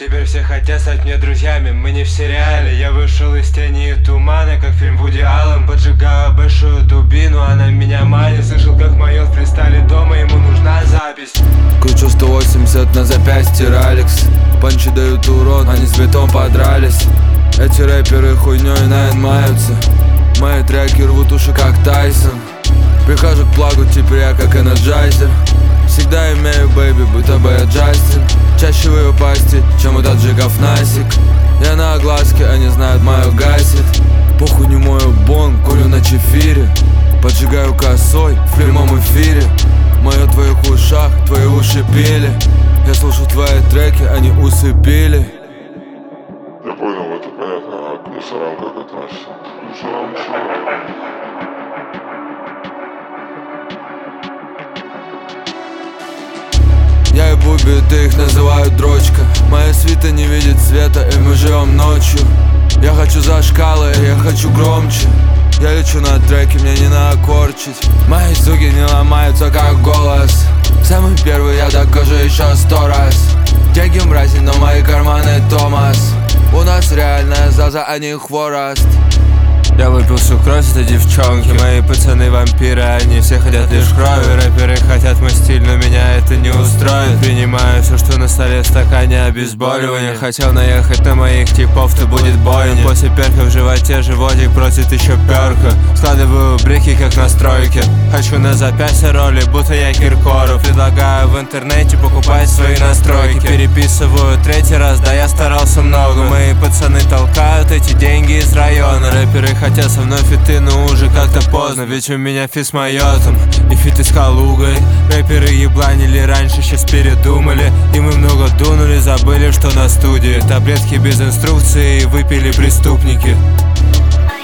Теперь все хотят стать мне друзьями, мы не в сериале. Я вышел из тени и тумана, как фильм Вуди Аллен. Поджигаю большую дубину, она меня манит. Слышал, как моет в фристайле дома, ему нужна запись. Кручу 180 на запястье Ролекс. Панчи дают урон, они с битом подрались. Эти рэперы хуйней наинмаются. Мои треки рвут уши, как Тайсон. Прихожу к плагу, теперь я как энерджайзер. Всегда имею бэйби, будто бы я Джастин. Чаще в ее пасти, чем у таджиков Насик. Я на огласке, они знают, мою гасит. Похуй не мою бон, курю на чефире. Поджигаю косой в прямом эфире. Мое в твоих ушах, твои уши пели. Я слушаю твои треки, они усыпили. Я понял, это понятно, а к мусорам как относишься? К мусорам ничего. Я и Буби, ты их называют дрочка. Моя свита не видит света, и мы живем ночью. Я хочу за шкалы, я хочу громче. Я лечу на треке, мне не накорчить. Мои суки не ломаются, как голос. Самый первый, я докажу еще 100 раз. Деньги мрази, но мои карманы Томас. У нас реальная заза, а не хворост. Я выпил всю кровь этой девчонки. Мои пацаны вампиры, они все хотят лишь крови. Рэперы хотят мой стиль, но меня это не устроит. Принимаю все, что на столе в стакане обезболивания. Хотел наехать на моих типов, то будет бойня. После перка в животе животик просит еще перка. Складываю брики, как на стройке. Хочу на запястье роли, будто я Киркоров. Предлагаю в интернете покупать свои настройки. Переписываю третий раз, да я старался много. Мои пацаны толкают эти деньги из района. Рэперы хотят со мной фиты, но уже как-то поздно. Ведь у меня фит с майотом и фиты с Калугой. Рэперы ебланили раньше, сейчас передумали. И мы много дунули, забыли, что на студии таблетки без инструкции выпили преступники.